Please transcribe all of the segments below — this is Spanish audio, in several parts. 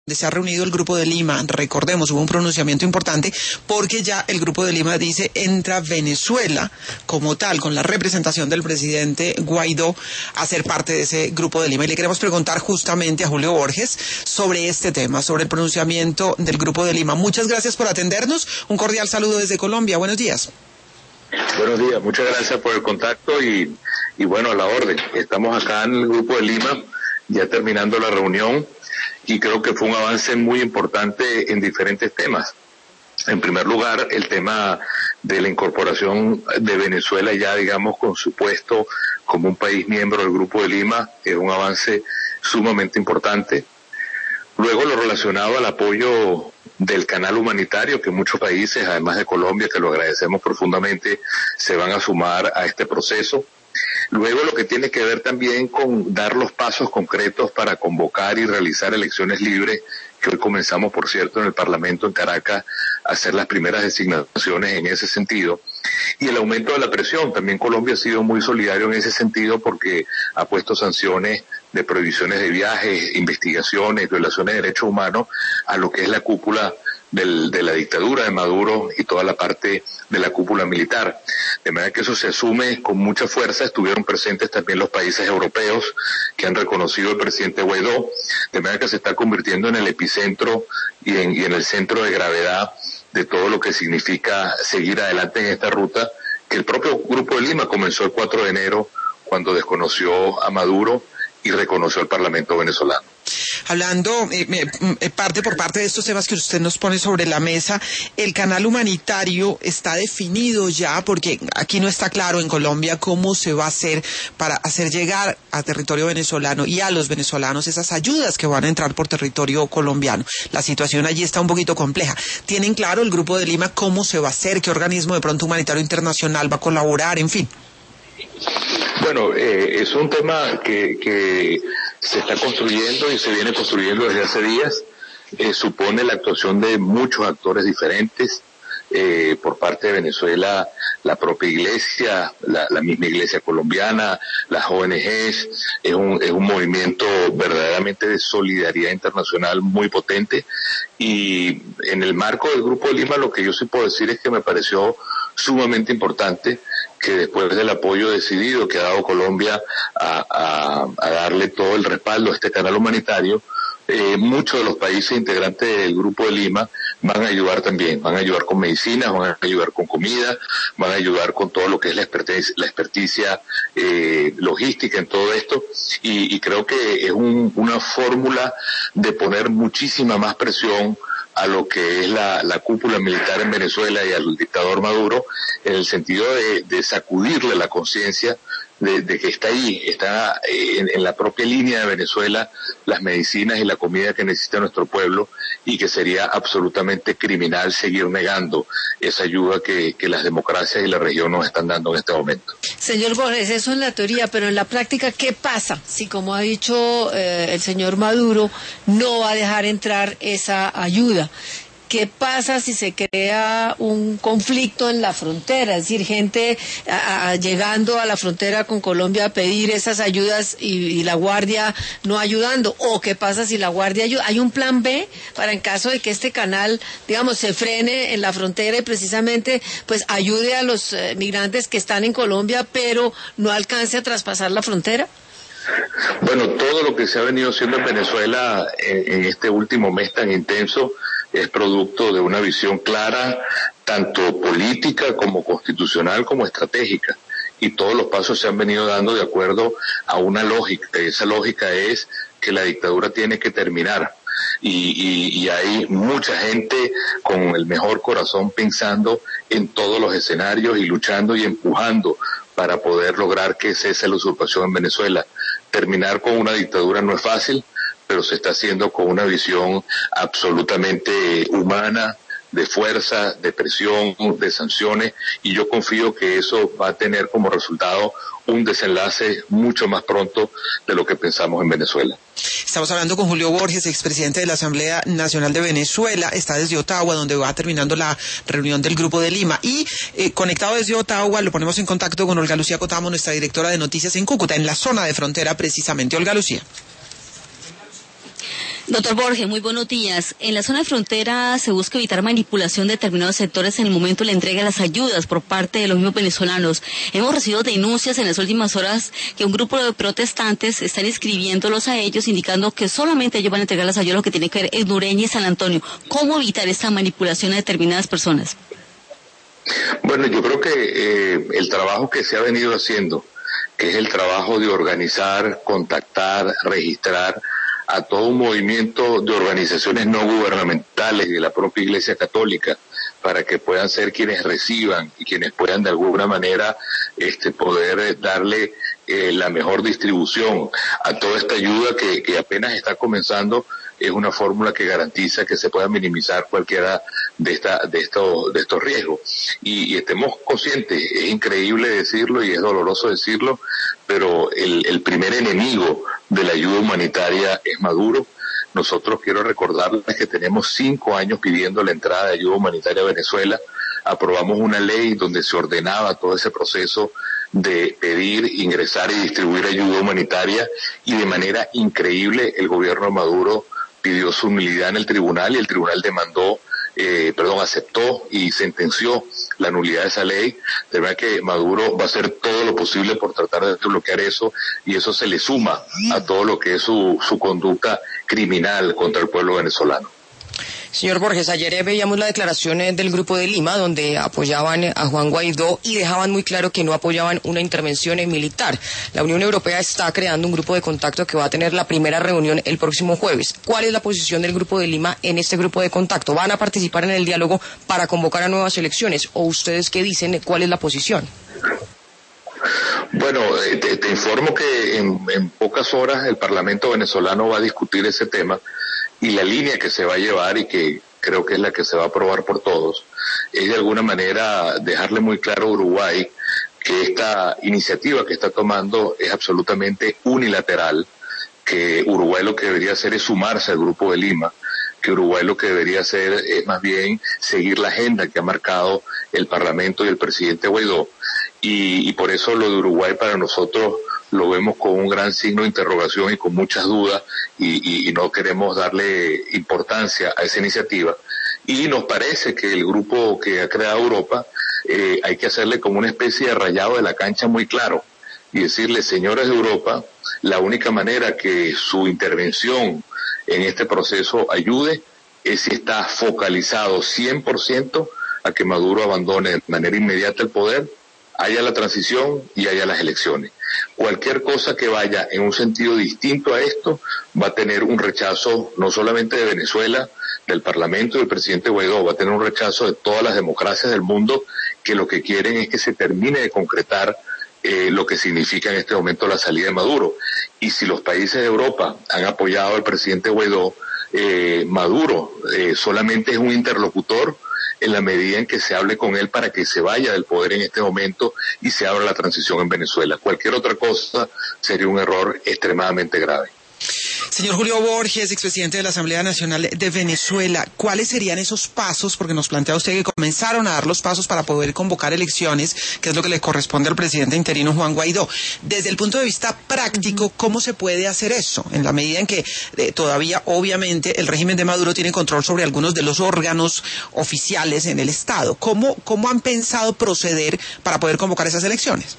se ha reunido el Grupo de Lima. Recordemos, hubo un pronunciamiento importante porque ya el Grupo de Lima dice entra Venezuela como tal, con la representación del presidente Guaidó a ser parte de ese Grupo de Lima. Y le queremos preguntar justamente a Julio Borges sobre este tema, sobre el pronunciamiento del Grupo de Lima. Muchas gracias por atendernos. Un cordial saludo desde Colombia. Buenos días. Buenos días, muchas gracias por el contacto y bueno, a la orden. Estamos acá en el Grupo de Lima, ya terminando la reunión, y creo que fue un avance muy importante en diferentes temas. En primer lugar, el tema de la incorporación de Venezuela ya, digamos, con su puesto como un país miembro del Grupo de Lima, es un avance sumamente importante. Luego, lo relacionado al apoyo del canal humanitario, que muchos países, además de Colombia, que lo agradecemos profundamente, se van a sumar a este proceso. Luego, lo que tiene que ver también con dar los pasos concretos para convocar y realizar elecciones libres, que hoy comenzamos, por cierto, en el Parlamento en Caracas, a hacer las primeras designaciones en ese sentido. Y el aumento de la presión. También Colombia ha sido muy solidario en ese sentido porque ha puesto sanciones de prohibiciones de viajes, investigaciones, violaciones de derechos humanos a lo que es la cúpula de la dictadura de Maduro y toda la parte de la cúpula militar. De manera que eso se asume con mucha fuerza. Estuvieron presentes también los países europeos que han reconocido al presidente Guaidó, de manera que se está convirtiendo en el epicentro y en el centro de gravedad de todo lo que significa seguir adelante en esta ruta, que el propio Grupo de Lima comenzó el 4 de enero cuando desconoció a Maduro y reconoció al Parlamento venezolano. Hablando parte por parte de estos temas que usted nos pone sobre la mesa, el canal humanitario está definido ya, porque aquí no está claro en Colombia cómo se va a hacer para hacer llegar a territorio venezolano y a los venezolanos esas ayudas que van a entrar por territorio colombiano. La situación allí está un poquito compleja. ¿Tienen claro el Grupo de Lima cómo se va a hacer? ¿Qué organismo de pronto humanitario internacional va a colaborar? En fin. Bueno, es un tema que se está construyendo y se viene construyendo desde hace días. Supone la actuación de muchos actores diferentes, por parte de Venezuela, la propia iglesia, la misma iglesia colombiana, las ONGs. Es un movimiento verdaderamente de solidaridad internacional muy potente, y en el marco del Grupo de Lima lo que yo sí puedo decir es que me pareció sumamente importante que después del apoyo decidido que ha dado Colombia a darle todo el respaldo a este canal humanitario, muchos de los países integrantes del Grupo de Lima van a ayudar también, van a ayudar con medicinas, van a ayudar con comida, van a ayudar con todo lo que es la experticia logística en todo esto, y creo que es una fórmula de poner muchísima más presión a lo que es la cúpula militar en Venezuela y al dictador Maduro, en el sentido de sacudirle la conciencia de que está ahí, está en la propia línea de Venezuela las medicinas y la comida que necesita nuestro pueblo, y que sería absolutamente criminal seguir negando esa ayuda que las democracias y la región nos están dando en este momento. Señor Borges, eso en la teoría, pero en la práctica, ¿qué pasa si, como ha dicho el señor Maduro, no va a dejar entrar esa ayuda? ¿Qué pasa si se crea un conflicto en la frontera? Es decir, gente llegando a la frontera con Colombia a pedir esas ayudas y la Guardia no ayudando. ¿O qué pasa si la Guardia ayuda? ¿Hay un plan B para en caso de que este canal, digamos, se frene en la frontera y precisamente pues ayude a los migrantes que están en Colombia pero no alcance a traspasar la frontera? Bueno, todo lo que se ha venido haciendo en Venezuela en este último mes tan intenso es producto de una visión clara, tanto política como constitucional como estratégica, y todos los pasos se han venido dando de acuerdo a una lógica, y esa lógica es que la dictadura tiene que terminar, y hay mucha gente con el mejor corazón pensando en todos los escenarios y luchando y empujando para poder lograr que cese la usurpación en Venezuela. Terminar con una dictadura no es fácil, pero se está haciendo con una visión absolutamente humana, de fuerza, de presión, de sanciones, y yo confío que eso va a tener como resultado un desenlace mucho más pronto de lo que pensamos en Venezuela. Estamos hablando con Julio Borges, expresidente de la Asamblea Nacional de Venezuela. Está desde Ottawa, donde va terminando la reunión del Grupo de Lima. Y conectado desde Ottawa, lo ponemos en contacto con Olga Lucía Cotamo, nuestra directora de noticias en Cúcuta, en la zona de frontera precisamente. Olga Lucía. Doctor Borges, muy buenos días. En la zona de frontera se busca evitar manipulación de determinados sectores en el momento de la entrega de las ayudas por parte de los mismos venezolanos. Hemos recibido denuncias en las últimas horas que un grupo de protestantes están inscribiéndolos a ellos, indicando que solamente ellos van a entregar las ayudas, lo que tiene que ver en Nureña y San Antonio. ¿Cómo evitar esta manipulación a determinadas personas? Bueno, yo creo que el trabajo que se ha venido haciendo, que es el trabajo de organizar, contactar, registrar a todo un movimiento de organizaciones no gubernamentales y de la propia Iglesia Católica, para que puedan ser quienes reciban y quienes puedan de alguna manera poder darle la mejor distribución a toda esta ayuda que apenas está comenzando. Es una fórmula que garantiza que se pueda minimizar cualquiera de estos riesgos. Y estemos conscientes, es increíble decirlo y es doloroso decirlo, pero el primer enemigo de la ayuda humanitaria es Maduro. Nosotros quiero recordarles que tenemos 5 años pidiendo la entrada de ayuda humanitaria a Venezuela. Aprobamos una ley donde se ordenaba todo ese proceso de pedir, ingresar y distribuir ayuda humanitaria, y de manera increíble el gobierno de Maduro pidió su nulidad en el tribunal y el tribunal aceptó y sentenció la nulidad de esa ley. De verdad que Maduro va a hacer todo lo posible por tratar de bloquear eso, y eso se le suma a todo lo que es su conducta criminal contra el pueblo venezolano. Señor Borges, ayer veíamos la declaración del Grupo de Lima, donde apoyaban a Juan Guaidó y dejaban muy claro que no apoyaban una intervención militar. La Unión Europea está creando un grupo de contacto que va a tener la primera reunión el próximo jueves. ¿Cuál es la posición del Grupo de Lima en este grupo de contacto? ¿Van a participar en el diálogo para convocar a nuevas elecciones? ¿O ustedes qué dicen? ¿Cuál es la posición? Bueno, te informo que en pocas horas el Parlamento venezolano va a discutir ese tema, y la línea que se va a llevar, y que creo que es la que se va a aprobar por todos, es de alguna manera dejarle muy claro a Uruguay que esta iniciativa que está tomando es absolutamente unilateral, que Uruguay lo que debería hacer es sumarse al Grupo de Lima, que Uruguay lo que debería hacer es más bien seguir la agenda que ha marcado el Parlamento y el presidente Guaidó, y por eso lo de Uruguay para nosotros lo vemos con un gran signo de interrogación y con muchas dudas, y no queremos darle importancia a esa iniciativa. Y nos parece que el grupo que ha creado Europa, hay que hacerle como una especie de rayado de la cancha muy claro, y decirle: señores de Europa, la única manera que su intervención en este proceso ayude es si está focalizado 100% a que Maduro abandone de manera inmediata el poder, haya la transición y haya las elecciones. Cualquier cosa que vaya en un sentido distinto a esto va a tener un rechazo no solamente de Venezuela, del Parlamento y del presidente Guaidó, va a tener un rechazo de todas las democracias del mundo, que lo que quieren es que se termine de concretar lo que significa en este momento la salida de Maduro. Y si los países de Europa han apoyado al presidente Guaidó, Maduro solamente es un interlocutor en la medida en que se hable con él para que se vaya del poder en este momento y se abra la transición en Venezuela. Cualquier otra cosa sería un error extremadamente grave. Señor Julio Borges, expresidente de la Asamblea Nacional de Venezuela, ¿cuáles serían esos pasos? Porque nos plantea usted que comenzaron a dar los pasos para poder convocar elecciones, que es lo que le corresponde al presidente interino Juan Guaidó. Desde el punto de vista práctico, ¿cómo se puede hacer eso? En la medida en que todavía, obviamente, el régimen de Maduro tiene control sobre algunos de los órganos oficiales en el Estado. ¿Cómo han pensado proceder para poder convocar esas elecciones?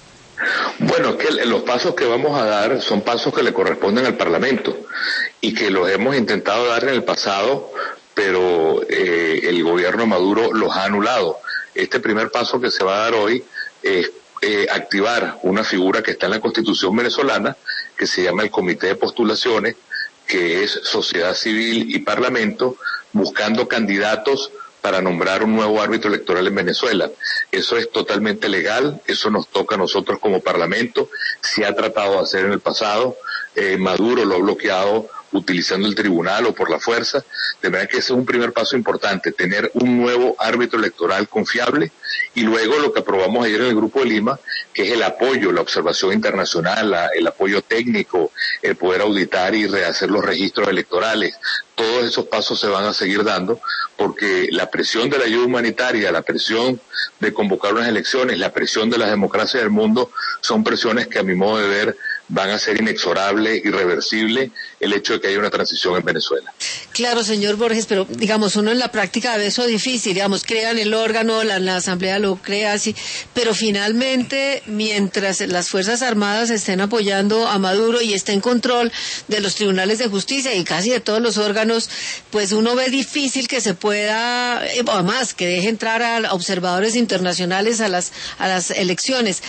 Bueno, que los pasos que vamos a dar son pasos que le corresponden al Parlamento y que los hemos intentado dar en el pasado, pero el gobierno de Maduro los ha anulado. Este primer paso que se va a dar hoy es activar una figura que está en la Constitución venezolana, que se llama el Comité de Postulaciones, que es sociedad civil y Parlamento, buscando candidatos para nombrar un nuevo árbitro electoral en Venezuela. Eso es totalmente legal, eso nos toca a nosotros como Parlamento, se ha tratado de hacer en el pasado, Maduro lo ha bloqueado utilizando el tribunal o por la fuerza, de manera que ese es un primer paso importante, tener un nuevo árbitro electoral confiable, y luego lo que aprobamos ayer en el Grupo de Lima, que es el apoyo, la observación internacional, el apoyo técnico, el poder auditar y rehacer los registros electorales. Todos esos pasos se van a seguir dando, porque la presión de la ayuda humanitaria, la presión de convocar unas elecciones, la presión de las democracias del mundo, son presiones que a mi modo de ver van a ser inexorable, irreversible el hecho de que haya una transición en Venezuela. Claro, señor Borges, pero digamos, uno en la práctica ve eso difícil, digamos, crean el órgano, la Asamblea lo crea así, pero finalmente, mientras las Fuerzas Armadas estén apoyando a Maduro y esté en control de los tribunales de justicia y casi de todos los órganos, pues uno ve difícil que se pueda, además, que deje entrar a observadores internacionales a las elecciones.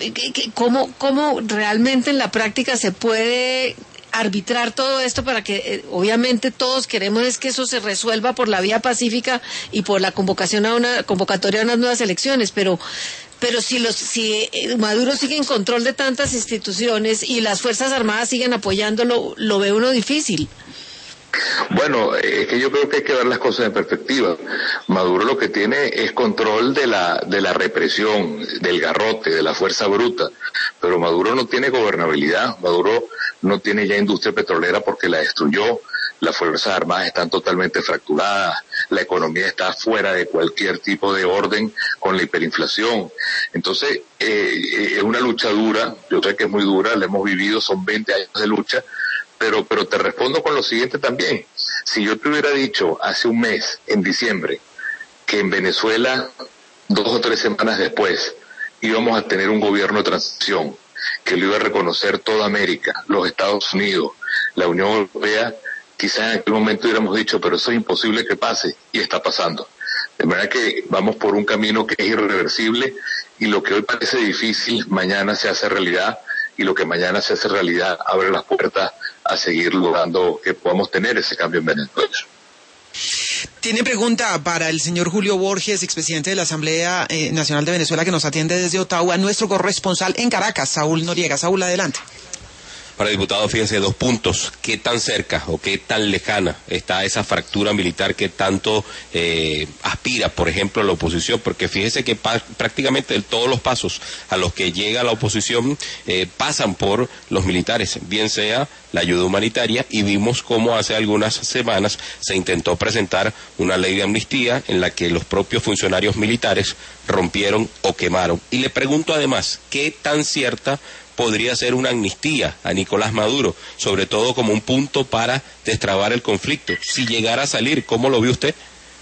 ¿Cómo realmente en la práctica se puede arbitrar todo esto para que obviamente todos queremos es que eso se resuelva por la vía pacífica y por la convocatoria a unas nuevas elecciones, pero si Maduro sigue en control de tantas instituciones y las Fuerzas Armadas siguen apoyándolo, lo ve uno difícil? Bueno, es que yo creo que hay que ver las cosas en perspectiva. Maduro lo que tiene es control de la represión, del garrote, de la fuerza bruta, pero Maduro no tiene gobernabilidad. Maduro no tiene ya industria petrolera porque la destruyó. Las Fuerzas Armadas están totalmente fracturadas, la economía está fuera de cualquier tipo de orden con la hiperinflación. Entonces, es una lucha dura, yo sé que es muy dura, la hemos vivido, son 20 años de lucha, pero te respondo con lo siguiente también. Si yo te hubiera dicho hace un mes, en diciembre, que en Venezuela, 2 o 3 semanas después, íbamos a tener un gobierno de transición, que lo iba a reconocer toda América, los Estados Unidos, la Unión Europea, quizás en aquel momento hubiéramos dicho, pero eso es imposible que pase, y está pasando. De manera que vamos por un camino que es irreversible, y lo que hoy parece difícil, mañana se hace realidad, y lo que mañana se hace realidad abre las puertas a seguir logrando que podamos tener ese cambio en Venezuela. Tiene pregunta para el señor Julio Borges, expresidente de la Asamblea Nacional de Venezuela, que nos atiende desde Ottawa, nuestro corresponsal en Caracas, Saúl Noriega. Saúl, adelante. Para el diputado, fíjense, 2 puntos. ¿Qué tan cerca o qué tan lejana está esa fractura militar que tanto aspira, por ejemplo, la oposición? Porque fíjese que prácticamente todos los pasos a los que llega la oposición pasan por los militares, bien sea la ayuda humanitaria, y vimos cómo hace algunas semanas se intentó presentar una ley de amnistía en la que los propios funcionarios militares rompieron o quemaron. Y le pregunto además, ¿qué tan cierta podría ser una amnistía a Nicolás Maduro, sobre todo como un punto para destrabar el conflicto? Si llegara a salir, ¿cómo lo ve usted?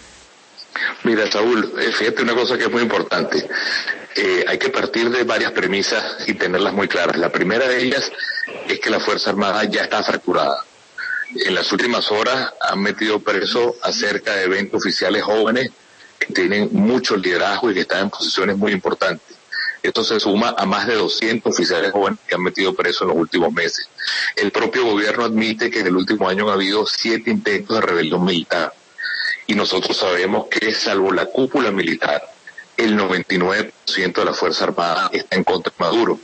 Mira, Saúl, fíjate una cosa que es muy importante. Hay que partir de varias premisas y tenerlas muy claras. La primera de ellas es que la Fuerza Armada ya está fracturada. En las últimas horas han metido preso a cerca de 20 oficiales jóvenes que tienen mucho liderazgo y que están en posiciones muy importantes. Esto se suma a más de 200 oficiales jóvenes que han metido presos en los últimos meses. El propio gobierno admite que en el último año ha habido 7 intentos de rebelión militar. Y nosotros sabemos que, salvo la cúpula militar, el 99% de la Fuerza Armada está en contra de Maduro.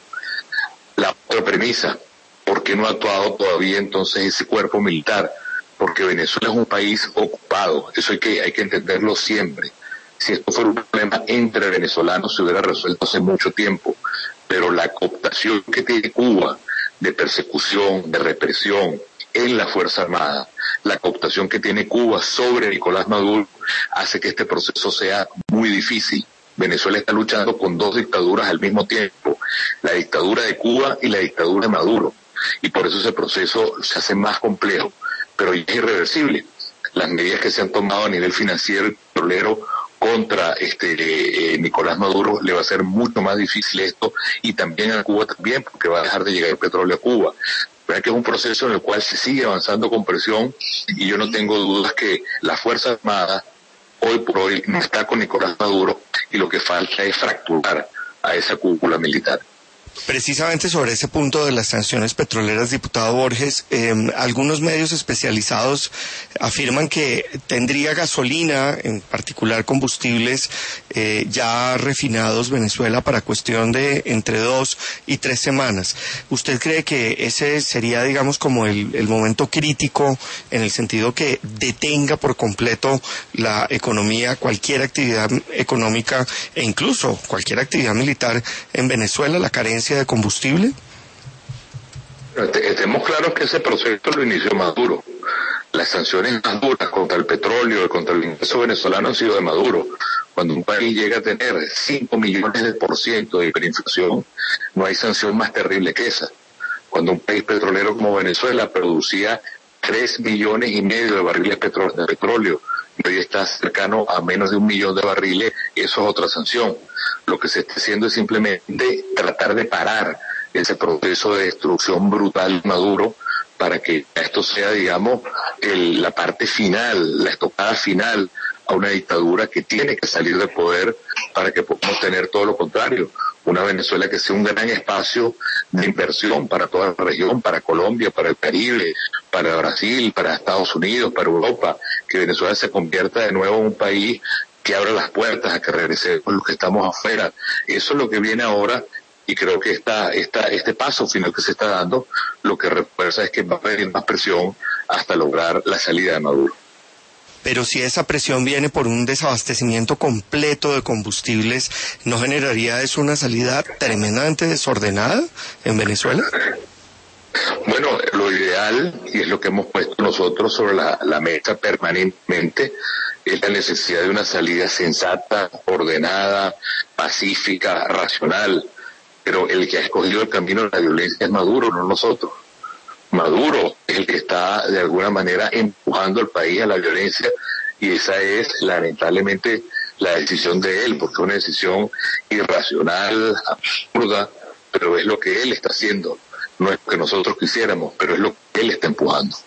La otra premisa, ¿por qué no ha actuado todavía entonces ese cuerpo militar? Porque Venezuela es un país ocupado. Eso hay que entenderlo siempre. Si esto fuera un problema entre venezolanos, se hubiera resuelto hace mucho tiempo. Pero la cooptación que tiene Cuba de persecución, de represión en la Fuerza Armada, la cooptación que tiene Cuba sobre Nicolás Maduro, hace que este proceso sea muy difícil. Venezuela está luchando con 2 dictaduras al mismo tiempo, la dictadura de Cuba y la dictadura de Maduro. Y por eso ese proceso se hace más complejo, pero ya es irreversible. Las medidas que se han tomado a nivel financiero y petrolero contra Nicolás Maduro le va a ser mucho más difícil esto, y también a Cuba también, porque va a dejar de llegar el petróleo a Cuba. Pero que es un proceso en el cual se sigue avanzando con presión, y yo no tengo dudas que la Fuerza Armada hoy por hoy no está con Nicolás Maduro, y lo que falta es fracturar a esa cúpula militar. Precisamente sobre ese punto de las sanciones petroleras, diputado Borges, algunos medios especializados afirman que tendría gasolina, en particular combustibles, ya refinados Venezuela para cuestión de entre 2 y 3 semanas. ¿Usted cree que ese sería, digamos, como el momento crítico, en el sentido que detenga por completo la economía, cualquier actividad económica e incluso cualquier actividad militar en Venezuela, la carencia de combustible? Estemos claros que ese proceso lo inició Maduro. Las sanciones más duras contra el petróleo y contra el ingreso venezolano han sido de Maduro. Cuando un país llega a tener 5 millones de % de hiperinflación, no hay sanción más terrible que esa. cuando un país petrolero como Venezuela producía 3,5 millones de barriles de petróleo, y hoy está cercano a menos de 1 millón de barriles, eso es otra sanción. Lo que se está haciendo es simplemente tratar de parar ese proceso de destrucción brutal de Maduro, para que esto sea, digamos, la parte final, la estocada final a una dictadura que tiene que salir del poder, para que podamos tener todo lo contrario, una Venezuela que sea un gran espacio de inversión para toda la región, para Colombia, para el Caribe, para Brasil, para Estados Unidos, para Europa, que Venezuela se convierta de nuevo en un país que abra las puertas a que regresemos los que estamos afuera. Eso es lo que viene ahora, y creo que este paso final que se está dando, lo que refuerza es que va a haber más presión hasta lograr la salida de Maduro. Pero si esa presión viene por un desabastecimiento completo de combustibles, ¿no generaría eso una salida tremendamente desordenada en Venezuela? Bueno, lo ideal, y es lo que hemos puesto nosotros sobre la mesa permanentemente, es la necesidad de una salida sensata, ordenada, pacífica, racional. Pero el que ha escogido el camino de la violencia es Maduro, no nosotros. Maduro es el que está de alguna manera empujando al país a la violencia, y esa es lamentablemente la decisión de él, porque es una decisión irracional, absurda, pero es lo que él está haciendo. No es lo que nosotros quisiéramos, pero es lo que él está empujando.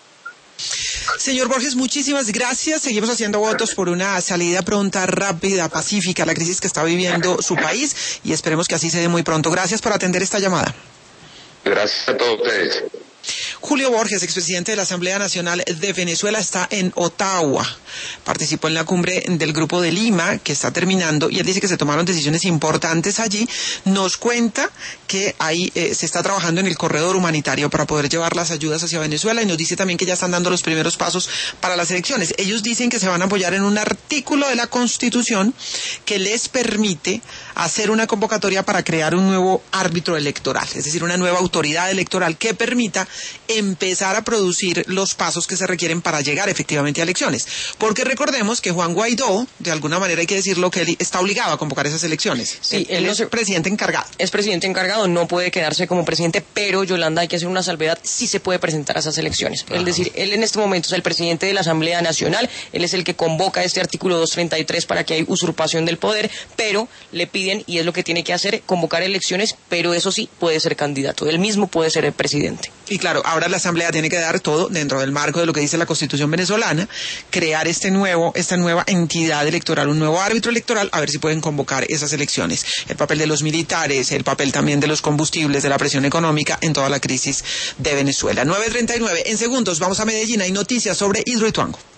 Señor Borges, muchísimas gracias. Seguimos haciendo votos por una salida pronta, rápida, pacífica a la crisis que está viviendo su país, y esperemos que así se dé muy pronto. Gracias por atender esta llamada. Gracias a todos ustedes. Julio Borges, expresidente de la Asamblea Nacional de Venezuela, está en Ottawa. Participó en la cumbre del Grupo de Lima, que está terminando, y él dice que se tomaron decisiones importantes allí. Nos cuenta que ahí se está trabajando en el corredor humanitario para poder llevar las ayudas hacia Venezuela, y nos dice también que ya están dando los primeros pasos para las elecciones. Ellos dicen que se van a apoyar en un artículo de la Constitución que les permite hacer una convocatoria para crear un nuevo árbitro electoral, es decir, una nueva autoridad electoral que permita empezar a producir los pasos que se requieren para llegar efectivamente a elecciones. Porque recordemos que Juan Guaidó, de alguna manera hay que decirlo, que él está obligado a convocar esas elecciones. Sí, él es presidente encargado. Es presidente encargado, no puede quedarse como presidente, pero Yolanda, hay que hacer una salvedad, sí se puede presentar a esas elecciones. Es decir, él en este momento es el presidente de la Asamblea Nacional, él es el que convoca este artículo 233 para que haya usurpación del poder, pero le piden, y es lo que tiene que hacer, convocar elecciones, pero eso sí, puede ser candidato, él mismo puede ser el presidente. Y claro, ahora la Asamblea tiene que dar todo dentro del marco de lo que dice la Constitución venezolana, crear esta nueva entidad electoral, un nuevo árbitro electoral, a ver si pueden convocar esas elecciones. El papel de los militares, el papel también de los combustibles, de la presión económica en toda la crisis de Venezuela. 9:39, en segundos vamos a Medellín, hay noticias sobre Hidroituango.